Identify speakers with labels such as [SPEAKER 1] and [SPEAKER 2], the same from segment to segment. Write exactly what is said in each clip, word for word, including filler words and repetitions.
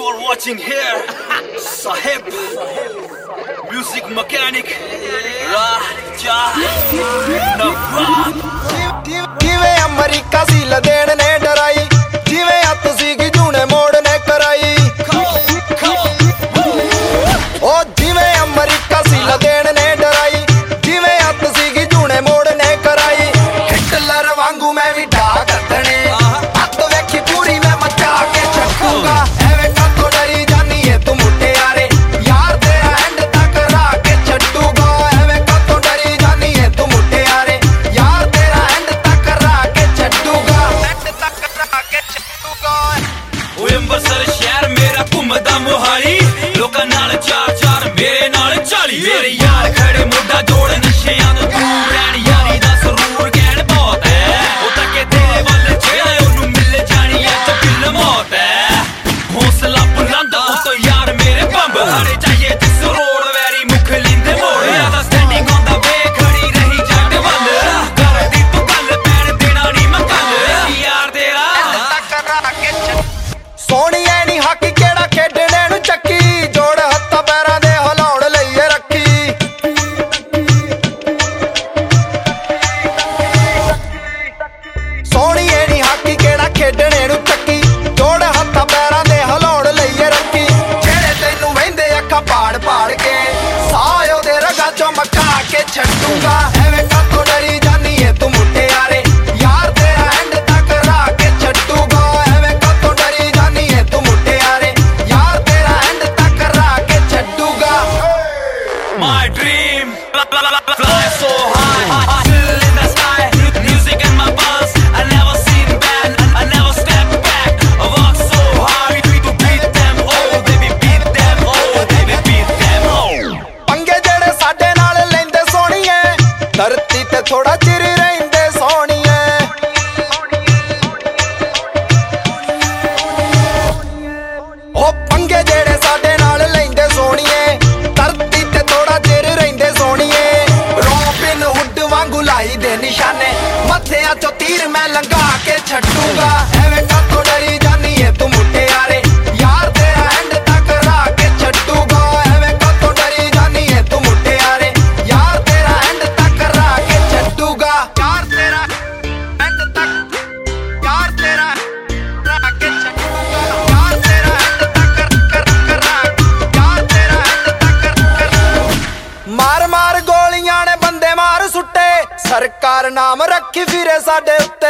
[SPEAKER 1] You are watching here Sahib Music Mechanic Raja Nawab
[SPEAKER 2] ਜਿਵੇਂ America ਸੀ ਲਦੇਣ ਨੇ ਡਰਾਈ ਜਿਵੇਂ ਹੱਥ ਸੀਗੀ ਜੂਨੇ ਮੋੜ ਨੇ ਕਰਾਈ ਉਹ ਜਿਵੇਂ ਅਮਰੀਕਾ ਸੀ ਲਦੇਣ ਨੇ ਡਰਾਈ ਜਿਵੇਂ ਹੱਥ ਸੀਗੀ ਜੂਨੇ ਮੋੜ ਨੇ ਕਰਾਈ ਹਿਟਲਰ ਵਾਂਗੂ ਮੈਂ ਵੀ ਢਾ ਕੱਢਣੇ ਹੱਥ ਵੇਖੀ ਪੂਰੀ ਮੈਂ ਮਚਾ ਕੇ ਛੱਡੂਗਾ ਐਵੇਂ ਕਾਤੋਂ ਡਰੀ ਜਾਨੀ ਏ ਤੂੰ ਮੁਟਿਆਰੇ ਯਾਰ ਤੇਰਾ ਐਂਡ ਤੱਕ ਰਾ ਕੇ ਛੱਡੂਗਾ ਐਵੇਂ ਕਾਤੋਂ ਡਰੀ ਜਾਨੀ ਏ ਤੂੰ ਮੁਟਿਆਰੇ ਯਾਰ ਤੇਰਾ ਐਂਡ ਤੱਕ ਰਾ ਕੇ ਛੱਡੂਗਾ ਐਂਡ ਤੱਕ ਰਾ ਕੇ ਛੱਡੂਗਾ
[SPEAKER 1] ਓਏ ਅੰਬਰਸਰ ਸ਼ਹਿਰ ਮੇਰਾ ਘੁੰਮਦਾ ਮੋਹਾਲੀ ਲੋਕਾਂ ਨਾਲ ਚਾਰ ਚਾਰ ਮੇਰੇ ਨਾਲ ਚਾਲੀ ਮੇਰੇ ਯਾਰ ਖੜੇ ਮੁੰਡਾ ਜੋੜ ਨਸ਼ਿਆਂ ਤੋਂ ਦੂਰ ਰਹਿਣ ਯਾਰੀ ਦਾ ਸਰੂਰ ਕਹਿਣ ਬਹੁਤ ਹੈ ਉਹ ਤਾਂ ਕਿ ਤੇਰੇ ਵੱਲ ਜਿਹੜਾ ਉਹਨੂੰ ਮਿਲ ਜਾਣੀ ਐ ਤੇ ਬਿੱਲ ਮੌਤ ਹੈ ਹੌਸਲਾ ਬੁਲੰਦ ਉਹ ਤੋਂ ਯਾਰ ਮੇਰੇ ਬੰਬ ਹਾਰੇ ਚਾਹੀਏ ਜਿਸ ਰੋਡ ਵੈਰੀ ਮੁੱਖ ਲਿੰਦੇ ਮੋੜਿਆ ਦਾ ਸਟੈਂਡਿੰਗ ਔਨ ਦਾ ਵੇ ਖੜੀ ਰਹੀ ਜੱਟ ਵੱਲ ਕਰਦੀ ਤੂੰ ਗੱਲ ਪੈਣ ਦੇਣਾ ਨਹੀਂ ਮੈਂ ਕੱਲ ਯਾਰ ਤੇਰਾ
[SPEAKER 2] ਤੱਕ ਰਾ ਕੇ ਸੋਹਣੀ ਐ ਨੀ ਹਾਕੀ ਕਿਹੜਾ ਖੇਡਣੇ ਨੂੰ ਚੱਕੀ ਜੋੜ ਹੱਥਾਂ ਪੈਰਾਂ ਦੇ ਹਿਲਾਉਣ ਲਈ ਏ ਰੱਖੀ ਸੋਹਣੀ ਐ ਨੀ ਹਾਕੀ ਕਿਹੜਾ ਖੇਡਣੇ ਨੂੰ ਚੱਕੀ ਜੋੜ ਹੱਥਾਂ ਪੈਰਾਂ ਦੇ ਹਿਲਾਉਣ ਲਈ ਏ ਰੱਖੀ ਜਿਹੜੇ ਤੈਨੂੰ ਵਹਿੰਦੇ ਅੱਖਾਂ ਪਾੜ ਪਾੜ ਕੇ ਸਾਹ ਉਹਦੇ ਰਗਾਂ ਚੋਂ ਮਕਾ ਕੇ ਛੱਡੂਗਾ ਐਵੇਂ ਕਾਤੋਂ ਡਰੀ ਜਾਨੀ ਏ ਤੂੰ ਮੁਟਿਆਰੇ ਯਾਰ ਤੇਰਾ ਐਂਡ ਤੱਕ ਰਾ ਕੇ ਛੱਡੂਗਾ ਐਵੇਂ ਕਾਤੋਂ ਡਰੀ ਜਾਨੀ ਏ ਤੂੰ ਮੁਟਿਆਰੇ ਯਾਰ ਤੇਰਾ ਐਂਡ ਤੱਕ ਰਾ ਕੇ ਛੱਡੂਗਾ
[SPEAKER 1] My dream, fly so high, still in the sky, music in my buzz. I never seen bad, I never step back. I walk so hard to beat them all, baby beat them all, baby beat them all.
[SPEAKER 2] ਪੰਗੇ ਜਿਹੜੇ ਸਾਡੇ ਨਾਲ ਲੈਂਦੇ ਸੋਹਣੀਏ ਧਰਤੀ ਤੇ ਥੋੜਾ ਚਿਰ ਰਹਿੰਦੇ ਸੋਹਣੀਏ ਉਹ ਪੰਗੇ ਜਿਹੜੇ ਸਾਡੇ ਨਾਲ ਲੈਂਦੇ ਸੋਹਣੀਏ ਧਰਤੀ ਤੇ ਥੋੜਾ ਚਿਰ ਰਹਿੰਦੇ ਸੋਹਣੀਏ ਰੋਬਿਨ ਹੁੱਡ ਵਾਂਗੂ ਲਾਈ ਦੇ ਨਿਸ਼ਾਨੇ ਮੱਥਿਆਂ ਚੋਂ ਤੀਰ ਮੈਂ ਲੰਘਾ ਕੇ ਛੱਡੂਗਾ ਐਵੇਂ ਕਾਤੋਂ ਡਰੀ ਜਾਨੀ ਏ ਤੂੰ ਮੁਟਿਆਰੇ ਯਾਰ ਤੇਰਾ ਐਂਡ ਤੱਕ ਰਾ ਕੇ ਛੱਡੂਗਾ ਐਵੇਂ ਕਾਤੋਂ ਡਰੀ ਜਾਨੀ ਏ ਤੂੰ ਮੁਟਿਆਰੇ ਯਾਰ ਤੇਰਾ ਐਂਡ ਤੱਕ ਰਾ ਕੇ ਛੱਡੂਗਾ ਯਾਰ ਤੇਰਾ ਐਂਡ ਤੱਕ ਯਾਰ ਤੇਰਾ ਰਾ ਕੇ ਛੱਡੂਗਾ ਯਾਰ ਤੇਰਾ ਐਂਡ ਤੱਕ ਕਰ ਕਰਾ ਯਾਰ ਤੇਰਾ ਐਂਡ ਤੱਕ ਕਰ ਮਾਰ ਮਾਰ ਗੋਲੀਆਂ ਨੇ ਬੰਦੇ ਮਾਰ ਸੁੱਟੇ ਸਰਕਾਰ ਨਾਮ ਰੱਖੀ ਫਿਰੇ ਸਾਡੇ ਉੱਤੇ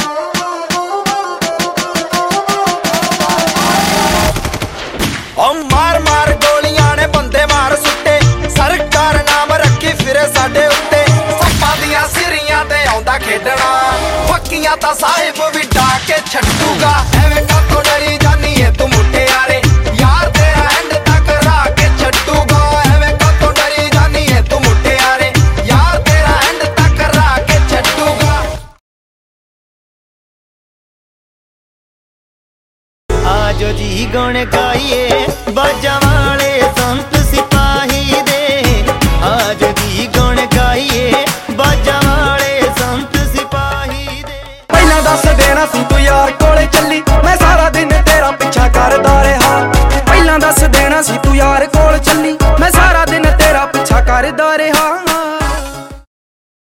[SPEAKER 2] ਓ ਮਾਰ ਮਾਰ ਗੋਲੀਆਂ ਨੇ ਬੰਦੇ ਮਾਰ ਸੁੱਟੇ ਸਰਕਾਰ ਨਾਮ ਰੱਖੀ ਫਿਰੇ ਸਾਡੇ ਉੱਤੇ ਸੱਪਾਂ ਦੀਆਂ ਸਿਰੀਆਂ ਤੇ ਆਉਂਦਾ ਖੇਡਣਾ ਫੱਕੀਆਂ ਤਾਂ ਸਾਹਿਬ ਵੀ ਢਾ ਕੇ ਛੱਡੂਗਾ ਐਵੇਂ ਕਾਤੋਂ ਡਰੀ ਜਾਨੀ ਏ ਤੂੰ ਮੁਟਿਆਰੇ ਯਾਰ ਤੇਰਾ ਐਂਡ ਤੱਕ ਰਾ ਕੇ ਛੱਡੂਗਾ ਐਵੇਂ ਕਾਤੋਂ ਡਰੀ ਜਾਨੀ ਏ ਤੂੰ ਮੁਟਿਆਰੇ ਯਾਰ ਤੇਰਾ ਐਂਡ ਤੱਕ ਰਾ ਕੇ ਛੱਡੂਗਾ
[SPEAKER 3] ਆਜੋ ਜੀ ਗੁਣ ਗਾਈਏ ਬਾਜਾਂ ਵਾਲੇ ਸੰਤ ਸਿਪਾਹੀ ਦੇ ਆਜੋ ਜੀ ਗੁਣ ਗਾਈਏ ਬਾਜਾਂ ਵਾਲੇ ਸੰਤ ਸਿਪਾਹੀ ਦੇ
[SPEAKER 2] ਪਹਿਲਾਂ ਦੱਸ ਦੇਣਾ ਸੀ ਤੂੰ ਯਾਰ ਕੋਲੇ ਚੱਲੀ ਮੈਂ ਸਾਰਾ ਦਿਨ ਤੇਰਾ ਪਿੱਛਾ ਕਰਦਾ ਰਿਹਾ ਪਹਿਲਾਂ ਦੱਸ ਦੇਣਾ ਸੀ ਤੂੰ ਯਾਰ ਕੋਲ ਚੱਲੀ ਮੈਂ ਸਾਰਾ ਦਿਨ